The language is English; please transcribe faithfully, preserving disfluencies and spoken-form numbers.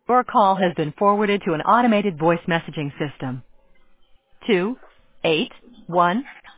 Your call has been forwarded to an automated voice messaging system. Two eight one